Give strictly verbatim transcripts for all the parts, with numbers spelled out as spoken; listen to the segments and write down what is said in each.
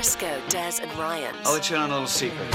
Briscoe, Des, and Ryan. I'll let you in on a little secret.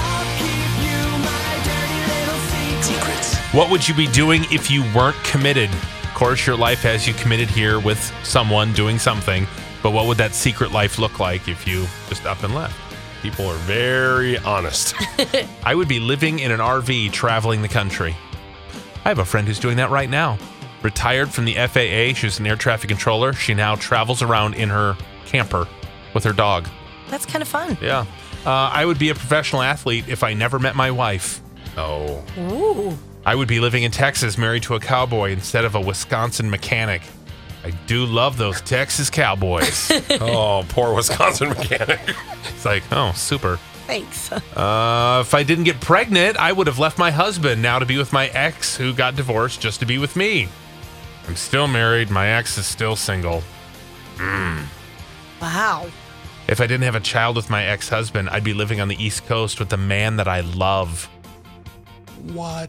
Secrets. What would you be doing if you weren't committed? Of course, your life has you committed here with someone doing something, but what would that secret life look like if you just up and left? People are very honest. I would be living in an R V traveling the country. I have a friend who's doing that right now. Retired from the F A A, she was an air traffic controller. She now travels around in her camper with her dog. That's kind of fun. Yeah. Uh, I would be a professional athlete if I never met my wife. Oh. Ooh. I would be living in Texas, married to a cowboy instead of a Wisconsin mechanic. I do love those Texas cowboys. Oh, poor Wisconsin mechanic. It's like, oh, super. Thanks. Uh, if I didn't get pregnant, I would have left my husband now to be with my ex who got divorced just to be with me. I'm still married. My ex is still single. Mm. Wow. If I didn't have a child with my ex-husband, I'd be living on the East Coast with the man that I love. What?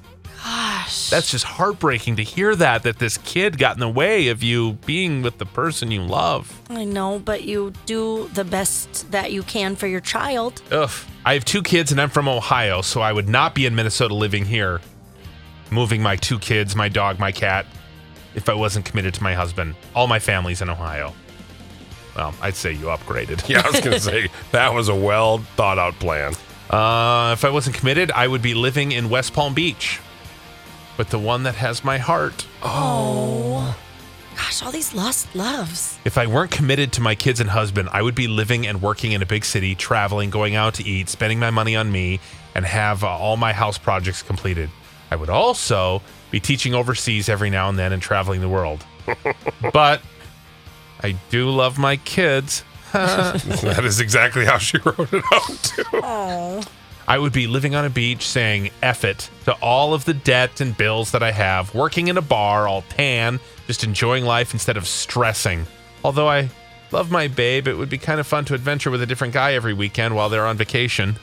Gosh. That's just heartbreaking to hear that, that this kid got in the way of you being with the person you love. I know, but you do the best that you can for your child. Ugh. I have two kids and I'm from Ohio, so I would not be in Minnesota living here, moving my two kids, my dog, my cat, if I wasn't committed to my husband. All my family's in Ohio. Well, I'd say you upgraded. Yeah, I was going to say, that was a well thought out plan. Uh, if I wasn't committed, I would be living in West Palm Beach with the one that has my heart. Oh. Gosh, all these lost loves. If I weren't committed to my kids and husband, I would be living and working in a big city, traveling, going out to eat, spending my money on me, and have uh, all my house projects completed. I would also be teaching overseas every now and then and traveling the world. But I do love my kids. That is exactly how she wrote it out, too. Oh. I would be living on a beach saying F it to all of the debt and bills that I have, working in a bar, all tan, just enjoying life instead of stressing. Although I love my babe, it would be kind of fun to adventure with a different guy every weekend while they're on vacation.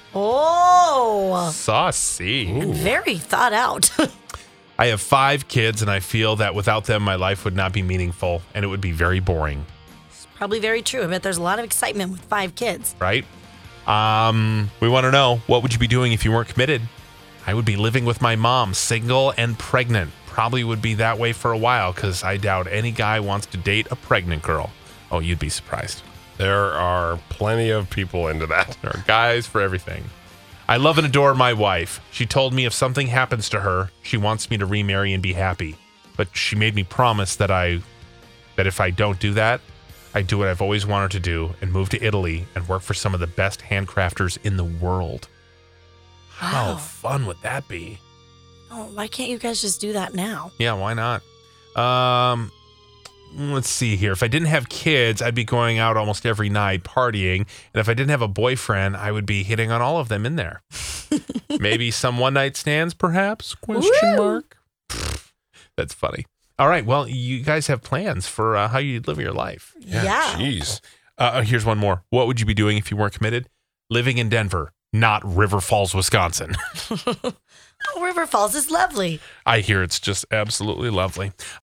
Oh. Saucy. And very thought out. I have five kids, and I feel that without them, my life would not be meaningful, and it would be very boring. Probably very true. I bet there's a lot of excitement with five kids. Right? Um, we want to know, what would you be doing if you weren't committed? I would be living with my mom, single and pregnant. Probably would be that way for a while, because I doubt any guy wants to date a pregnant girl. Oh, you'd be surprised. There are plenty of people into that. There are guys for everything. I love and adore my wife. She told me if something happens to her, she wants me to remarry and be happy. But she made me promise that I, that if I don't do that, I do what I've always wanted to do and move to Italy and work for some of the best handcrafters in the world. How Wow. fun would that be? Oh, why can't you guys just do that now? Yeah, why not? Um, let's see here. If I didn't have kids, I'd be going out almost every night partying. And if I didn't have a boyfriend, I would be hitting on all of them in there. Maybe some one night stands, perhaps? Question Woo! mark. That's funny. All right. Well, you guys have plans for uh, how you live your life. Yeah. Jeez. Uh, here's one more. What would you be doing if you weren't committed? Living in Denver, not River Falls, Wisconsin. Oh, River Falls is lovely. I hear it's just absolutely lovely.